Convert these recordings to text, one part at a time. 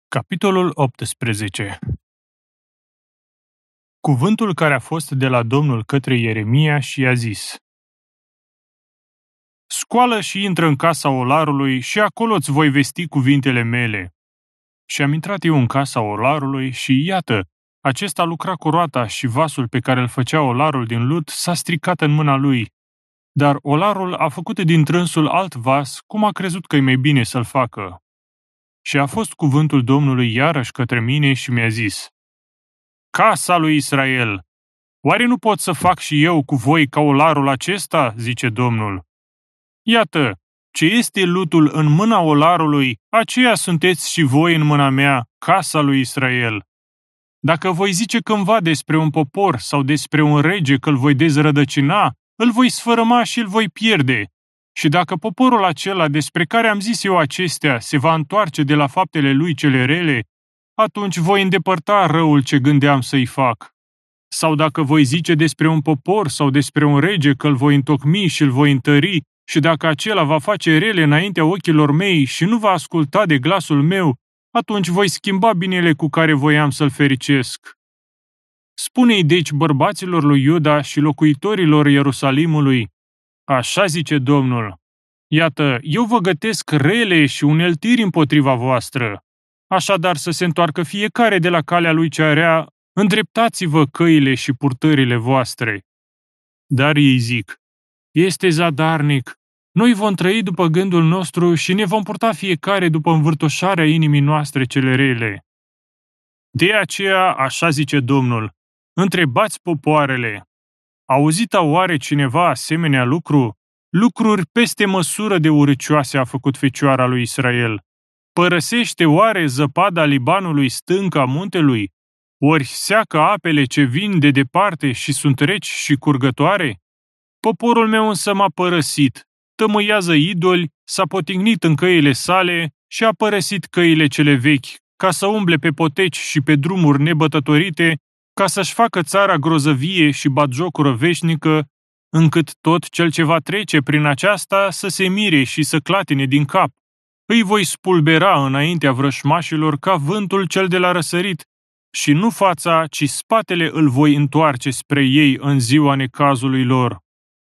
Capitolul 18. Cuvântul care a fost de la Domnul către Ieremia și i-a zis: Scoală și intră în casa olarului și acolo îți voi vesti cuvintele mele. Și am intrat eu în casa olarului și iată, acesta lucra cu roata și vasul pe care îl făcea olarul din lut s-a stricat în mâna lui. Dar olarul a făcut din trânsul alt vas, cum a crezut că e mai bine să-l facă. Și a fost cuvântul Domnului iarăși către mine și mi-a zis: Casa lui Israel, oare nu pot să fac și eu cu voi ca olarul acesta, zice Domnul? Iată, ce este lutul în mâna olarului, aceea sunteți și voi în mâna mea, casa lui Israel. Dacă voi zice cândva despre un popor sau despre un rege că îl voi dezrădăcina, îl voi sfărâma și îl voi pierde. Și dacă poporul acela despre care am zis eu acestea se va întoarce de la faptele lui cele rele, atunci voi îndepărta răul ce gândeam să-i fac. Sau dacă voi zice despre un popor sau despre un rege că îl voi întocmi și îl voi întări, și dacă acela va face rele înaintea ochilor mei și nu va asculta de glasul meu, atunci voi schimba binele cu care voiam să-l fericesc. Spune-i deci bărbaților lui Iuda și locuitorilor Ierusalimului: Așa zice Domnul: Iată, eu vă gătesc rele și uneltiri împotriva voastră. Așadar să se întoarcă fiecare de la calea lui cea rea, îndreptați-vă căile și purtările voastre. Dar ei zic: Este zadarnic, noi vom trăi după gândul nostru și ne vom purta fiecare după învârtoșarea inimii noastre cele rele. De aceea, așa zice Domnul: Întrebați popoarele: Auzita oare cineva asemenea lucru? Lucruri peste măsură de urâcioase a făcut Fecioara lui Israel. Părăsește oare zăpada Libanului stânca muntelui? Ori seacă apele ce vin de departe și sunt reci și curgătoare? Poporul meu însă m-a părăsit, tămâiază idoli, s-a potignit în căile sale și a părăsit căile cele vechi, ca să umble pe poteci și pe drumuri nebătătorite, ca să-și facă țara grozăvie și batjocură veșnică, încât tot cel ce va trece prin aceasta să se mire și să clatine din cap. Îi voi spulbera înaintea vrășmașilor ca vântul cel de la răsărit, și nu fața, ci spatele îl voi întoarce spre ei în ziua necazului lor.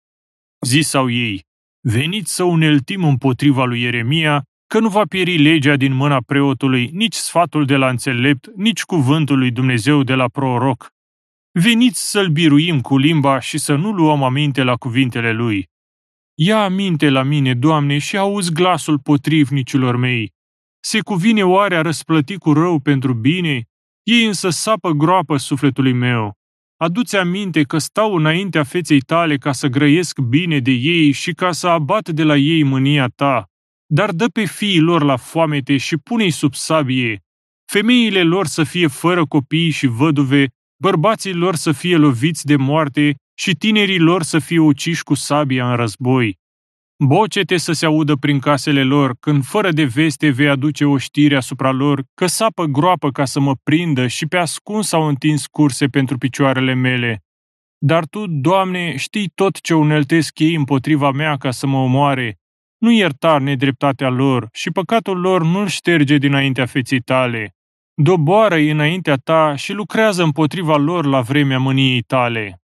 Zisau ei: Veniți să uneltim împotriva lui Ieremia, că nu va pieri legea din mâna preotului, nici sfatul de la înțelept, nici cuvântul lui Dumnezeu de la proroc. Veniți să-l biruim cu limba și să nu luăm aminte la cuvintele lui. Ia aminte la mine, Doamne, și auzi glasul potrivnicilor mei. Se cuvine oare a răsplăti cu rău pentru bine? Ei însă sapă groapă sufletului meu. Adu-ți aminte că stau înaintea feței tale ca să grăiesc bine de ei și ca să abat de la ei mânia ta. Dar dă pe fiii lor la foamete și pune-i sub sabie. Femeile lor să fie fără copii și văduve, bărbații lor să fie loviți de moarte și tinerii lor să fie uciși cu sabia în război. Bocete să se audă prin casele lor, când fără de veste vei aduce o știre asupra lor, că sapă groapă ca să mă prindă și pe ascuns au întins curse pentru picioarele mele. Dar Tu, Doamne, știi tot ce uneltesc ei împotriva mea ca să mă omoare. Nu ierta nedreptatea lor și păcatul lor nu-l șterge dinaintea feței Tale. Doboară-i înaintea Ta și lucrează împotriva lor la vremea mâniei Tale.